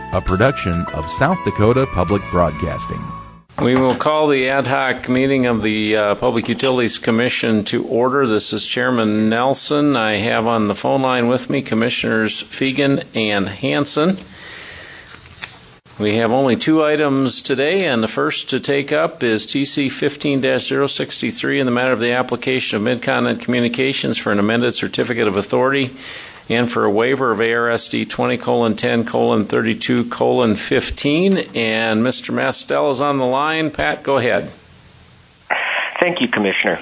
a production of South Dakota Public Broadcasting. We will call the ad hoc meeting of the Public Utilities Commission to order. This is Chairman Nelson. I have on the phone line with me Commissioners Fegan and Hansen. We have only two items today, and the first to take up is TC 15-063 in the matter of the application of Mid-Continent Communications for an amended certificate of authority and for a waiver of ARSD 20:10:32:15. And Mr. Mastel is on the line. Pat, go ahead. Thank you, Commissioner.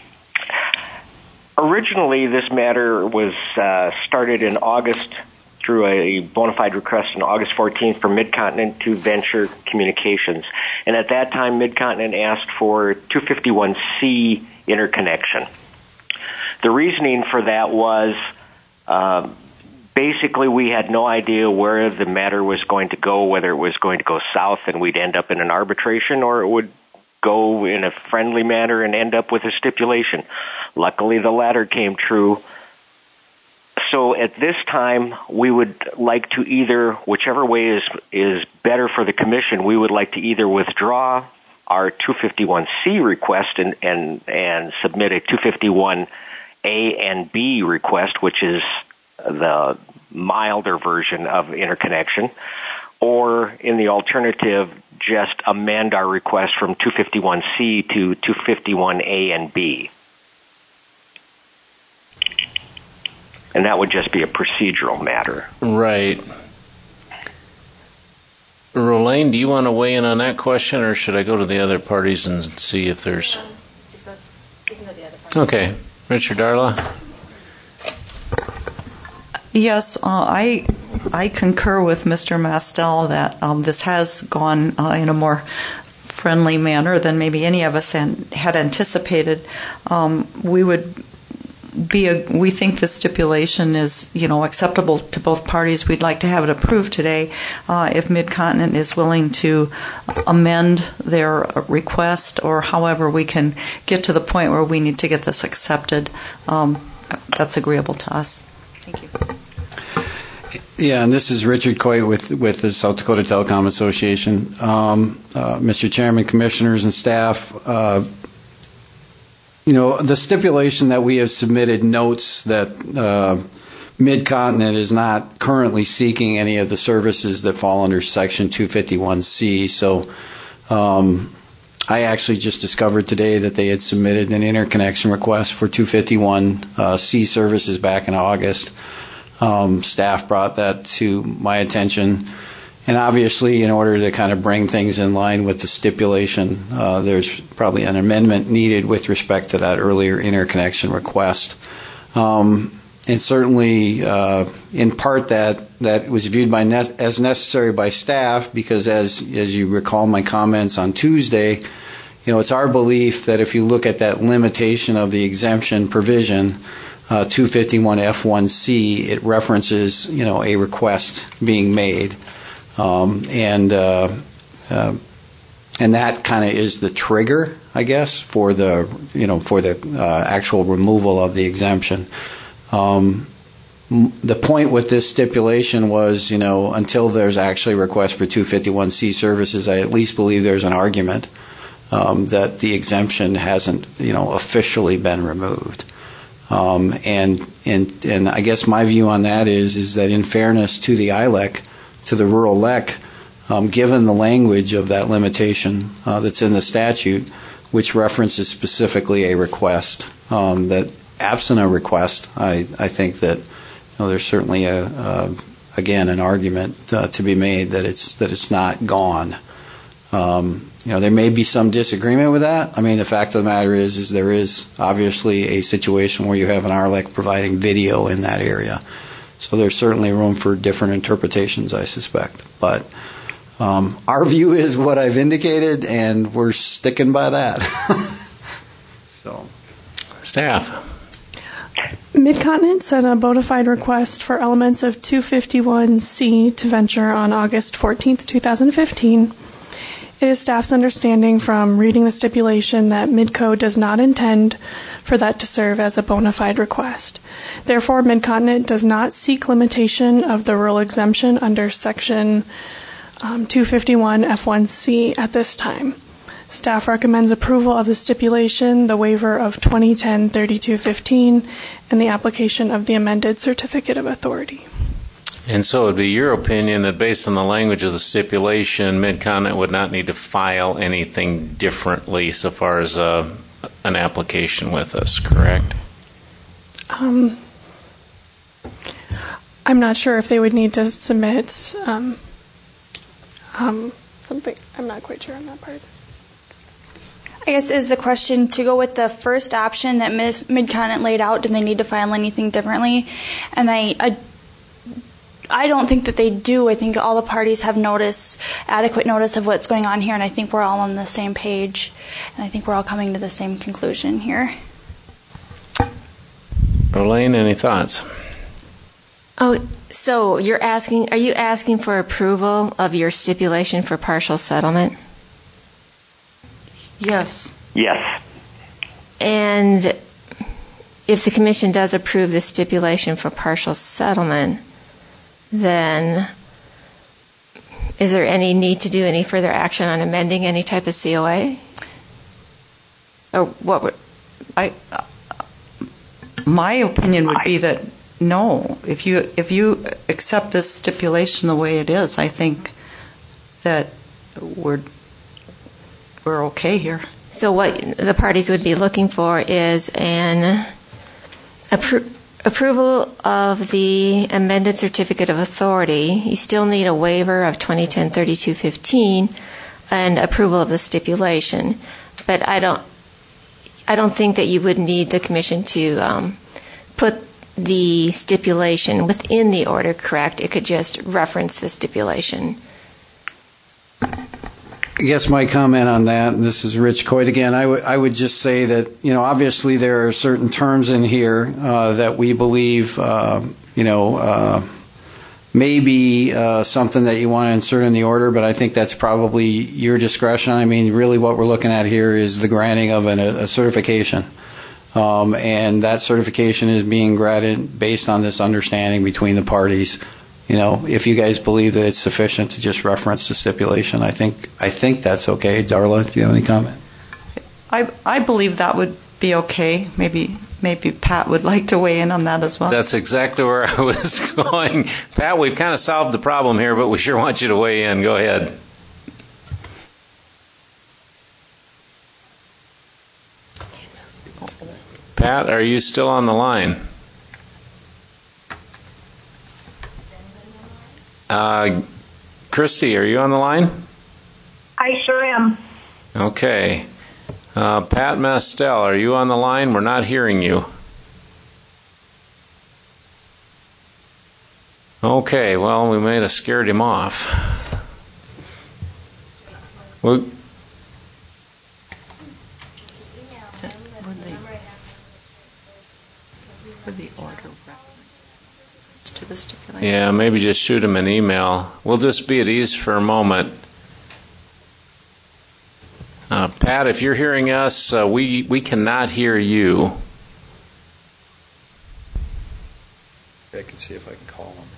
Originally, this matter was started in August through a bona fide request on August 14th for Mid-Continent to Venture Communications. And at that time, Mid-Continent asked for 251C interconnection. The reasoning for that was basically we had no idea where the matter was going to go, whether it was going to go south and we'd end up in an arbitration, or it would go in a friendly manner and end up with a stipulation. Luckily, the latter came true. So at this time, we would like to either, whichever way is better for the Commission, we would like to either withdraw our 251C request and submit a 251A and B request, which is the milder version of interconnection, or in the alternative, just amend our request from 251C to 251A and B. And that would just be a procedural matter. Right. Rolane, do you want to weigh in on that question, or should I go to the other parties and see if there's... You can go to the other parties. Okay. Richard Darla? Yes, I concur with Mr. Mastel that this has gone in a more friendly manner than maybe any of us had anticipated. We think the stipulation is, acceptable to both parties. We'd like to have it approved today. If Mid-Continent is willing to amend their request, or however we can get to the point where we need to get this accepted, that's agreeable to us. Thank you. Yeah, and this is Richard Coit with the South Dakota Telecom Association. Mr. Chairman, Commissioners, and staff, the stipulation that we have submitted notes that Mid-Continent is not currently seeking any of the services that fall under Section 251C. So I actually just discovered today that they had submitted an interconnection request for 251C services back in August. Staff brought that to my attention. And obviously, in order to kind of bring things in line with the stipulation, there's probably an amendment needed with respect to that earlier interconnection request. And certainly, in part, that was viewed as necessary by staff because, as you recall my comments on Tuesday, it's our belief that if you look at that limitation of the exemption provision, 251F1C, it references, a request being made. And that kind of is the trigger, I guess, for the actual removal of the exemption. The point with this stipulation was, until there's actually a request for 251C services, I at least believe there's an argument that the exemption hasn't, officially been removed. And I guess my view on that is that in fairness to the ILEC, to the rural LEC, given the language of that limitation that's in the statute, which references specifically a request, that absent a request, I think that there's certainly again an argument to be made that it's not gone. There may be some disagreement with that. I mean, the fact of the matter is there is obviously a situation where you have an RLEC providing video in that area. So there's certainly room for different interpretations, I suspect. But our view is what I've indicated, and we're sticking by that. So, staff. Mid-Continent sent a bona fide request for elements of 251C to Venture on August 14th, 2015. It is staff's understanding from reading the stipulation that Midco does not intend for that to serve as a bona fide request. Therefore, Midcontinent does not seek limitation of the rural exemption under Section 251 F1C at this time. Staff recommends approval of the stipulation, the waiver of 2010-3215, and the application of the amended Certificate of Authority. And so it would be your opinion that based on the language of the stipulation, Midcontinent would not need to file anything differently so far as an application with us, correct? I'm not sure if they would need to submit something. I'm not quite sure on that part. I guess is the question, to go with the first option that Midcontinent laid out, do they need to file anything differently? And I don't think that they do. I think all the parties have adequate notice of what's going on here, and I think we're all on the same page, and I think we're all coming to the same conclusion here. Elaine, any thoughts? Oh, so are you asking for approval of your stipulation for partial settlement? Yes. Yes. And if the commission does approve the stipulation for partial settlement, then is there any need to do any further action on amending any type of COA? Or what would... My opinion would be that no. If you accept this stipulation the way it is, I think that we're okay here. So what the parties would be looking for is an approval of the amended Certificate of Authority. You still need a waiver of 2010-3215 and approval of the stipulation. But I don't think that you would need the commission to put the stipulation within the order, correct? It could just reference the stipulation. I guess my comment on that, and this is Rich Coit again, I would just say that, obviously there are certain terms in here that we believe, may be something that you want to insert in the order, but I think that's probably your discretion. I mean, really what we're looking at here is the granting of a certification. And that certification is being granted based on this understanding between the parties. If you guys believe that it's sufficient to just reference the stipulation, I think that's okay. Darla, do you have any comment? I believe that would be okay. Maybe Pat would like to weigh in on that as well. That's exactly where I was going. Pat, we've kind of solved the problem here, but we sure want you to weigh in. Go ahead. Pat, are you still on the line? Christy, are you on the line? I sure am. Okay. Pat Mastel, are you on the line? We're not hearing you. Okay, well, we may have scared him off. For the order reference to the stipulation. Yeah, maybe just shoot him an email. We'll just be at ease for a moment. Pat, if you're hearing us, we cannot hear you. I can see if I can call him.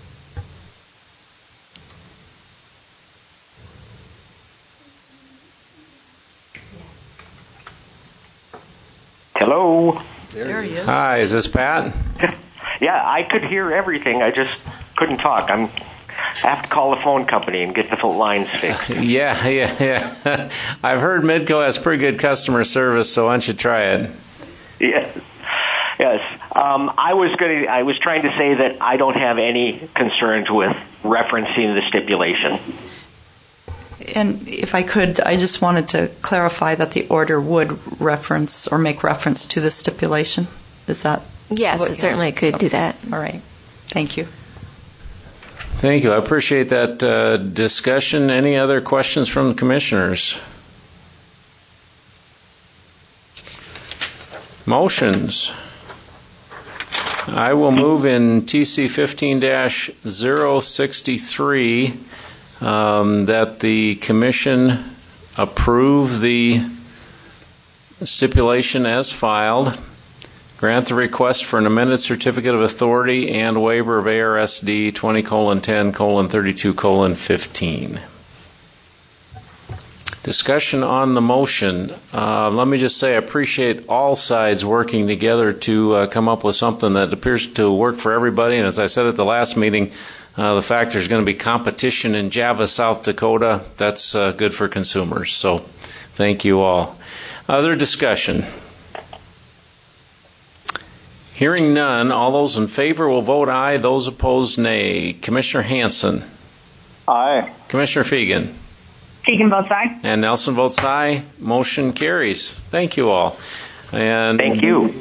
Hello? There he is. Hi, is this Pat? Yeah, I could hear everything. I just couldn't talk. I have to call the phone company and get the lines fixed. Yeah. I've heard Midco has pretty good customer service, so why don't you try it? Yes. I was trying to say that I don't have any concerns with referencing the stipulation. And if I could, I just wanted to clarify that the order would reference or make reference to the stipulation. Is that? Yes, it certainly could do that. All right. Thank you. Thank you. I appreciate that discussion. Any other questions from the commissioners? Motions. I will move in TC 15-063 that the commission approve the stipulation as filed, grant the request for an amended certificate of authority and waiver of ARSD 20:10:32:15. Discussion on the motion. Let me just say I appreciate all sides working together to come up with something that appears to work for everybody. And as I said at the last meeting, the fact there's going to be competition in Java, South Dakota, that's good for consumers. So thank you all. Other discussion? Hearing none, all those in favor will vote aye. Those opposed, nay. Commissioner Hanson? Aye. Commissioner Fegan? Fegan votes aye. And Nelson votes aye. Motion carries. Thank you all. And Thank you.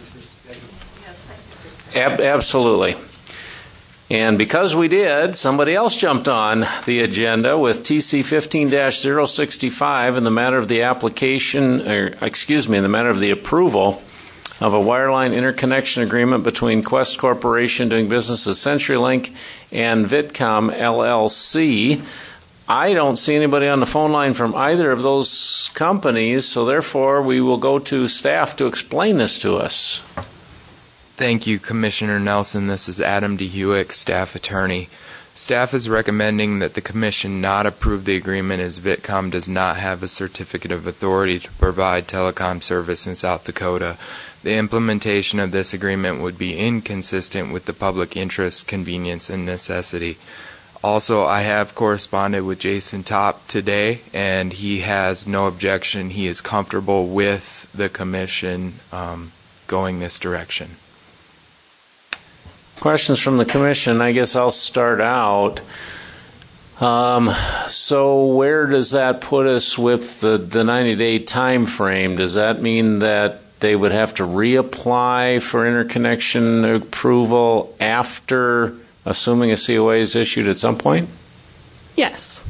Absolutely. And because we did, somebody else jumped on the agenda with TC 15-065 in the matter of the application, in the matter of the approval of a wireline interconnection agreement between Quest Corporation doing business as CenturyLink and Vidcom LLC. I don't see anybody on the phone line from either of those companies, so therefore we will go to staff to explain this to us. Thank you, Commissioner Nelson. This is Adam DeHewick, staff attorney. Staff is recommending that the Commission not approve the agreement as Vidcom does not have a certificate of authority to provide telecom service in South Dakota. The implementation of this agreement would be inconsistent with the public interest, convenience, and necessity. Also, I have corresponded with Jason Topp today, and he has no objection. He is comfortable with the Commission going this direction. Questions from the Commission? I guess I'll start out. So where does that put us with the 90-day time frame? Does that mean that they would have to reapply for interconnection approval after assuming a COA is issued at some point? Yes.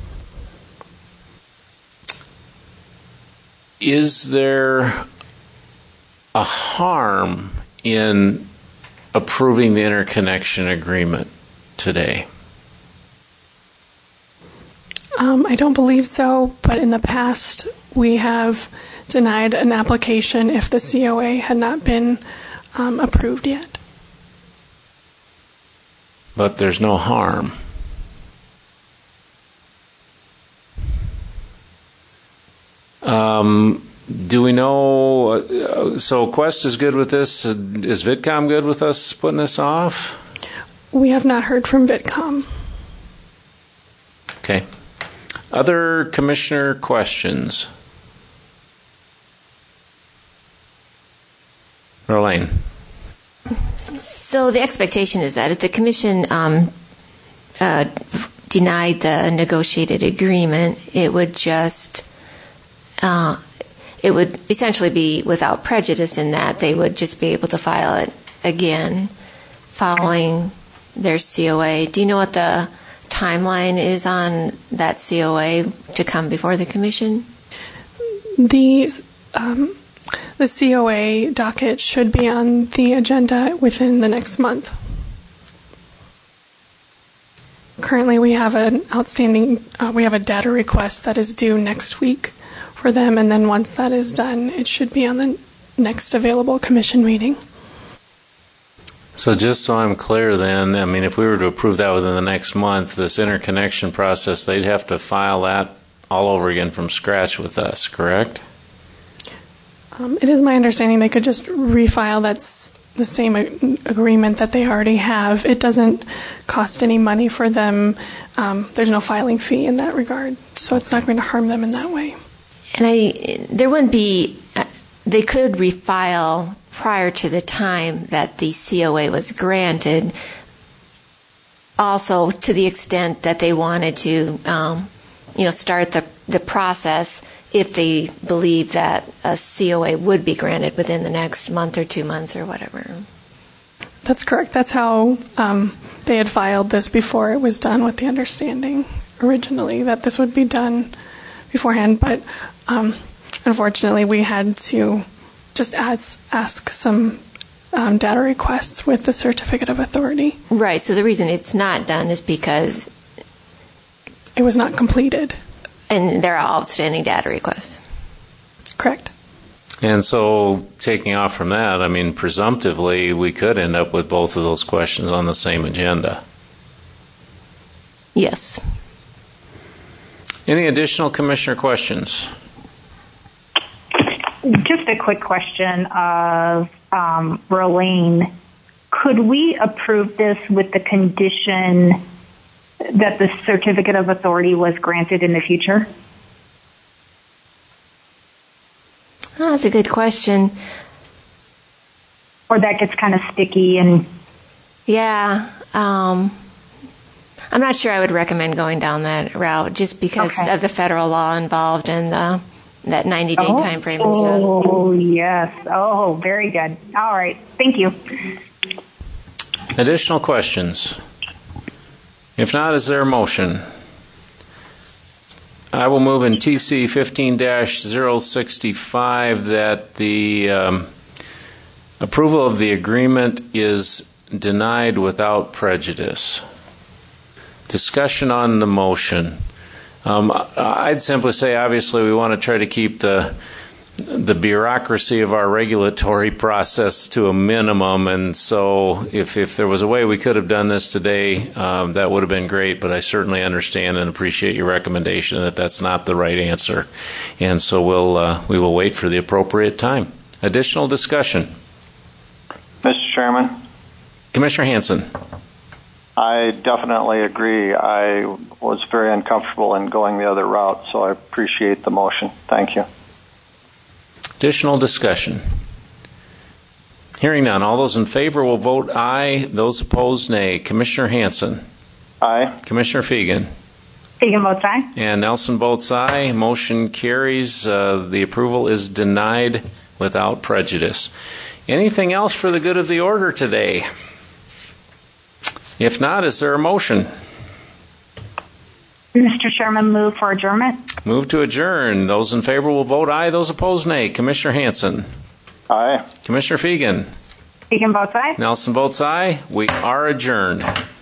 Is there a harm in approving the interconnection agreement today? I don't believe so, but in the past we have denied an application if the COA had not been approved yet. But there's no harm. Do we know, so Quest is good with this? Is Vidcom good with us putting this off? We have not heard from Vidcom. Okay. Other Commissioner questions? Rolane. So the expectation is that if the Commission denied the negotiated agreement, it would just it would essentially be without prejudice in that they would just be able to file it again following their COA. Do you know what the timeline is on that COA to come before the Commission? The COA docket should be on the agenda within the next month. Currently, we have an outstanding, we have a data request that is due next week for them, and then once that is done, it should be on the next available Commission meeting. So just so I'm clear then, I mean, if we were to approve that within the next month, this interconnection process, they'd have to file that all over again from scratch with us, correct? It is my understanding they could just refile that's the same agreement that they already have. It doesn't cost any money for them. There's no filing fee in that regard, so it's not going to harm them in that way. And there wouldn't be, they could refile prior to the time that the COA was granted, also to the extent that they wanted to, start the process if they believe that a COA would be granted within the next month or 2 months or whatever. That's correct. That's how they had filed this before it was done, with the understanding originally that this would be done beforehand. But unfortunately, we had to just ask some data requests with the certificate of authority. Right. So the reason it's not done is because it was not completed. And there are outstanding data requests. Correct. And so, taking off from that, I mean, presumptively, we could end up with both of those questions on the same agenda. Yes. Any additional Commissioner questions? Just a quick question of Rolene. Could we approve this with the condition that the certificate of authority was granted in the future? Oh, that's a good question. Or that gets kind of sticky and... Yeah. I'm not sure I would recommend going down that route just because of the federal law involved and that 90-day time frame and stuff. Oh, yes. Oh, very good. All right. Thank you. Additional questions? If not, is there a motion? I will move in TC 15-065 that the approval of the agreement is denied without prejudice. Discussion on the motion. I'd simply say, obviously, we want to try to keep the bureaucracy of our regulatory process to a minimum, and so if there was a way we could have done this today, that would have been great, but I certainly understand and appreciate your recommendation that that's not the right answer, and so we will wait for the appropriate time. Additional discussion? Mr. Chairman? Commissioner Hanson. I definitely agree. I was very uncomfortable in going the other route, so I appreciate the motion. Thank you. Additional discussion? Hearing none. All those in favor will vote aye. Those opposed, nay. Commissioner Hanson? Aye. Commissioner Fegan? Fegan votes aye. And Nelson votes aye. Motion carries. The approval is denied without prejudice. Anything else for the good of the order today? If not, is there a motion? Mr. Chairman, move for adjournment. Move to adjourn. Those in favor will vote aye. Those opposed, nay. Commissioner Hanson? Aye. Commissioner Fegan? Fegan votes aye. Nelson votes aye. We are adjourned.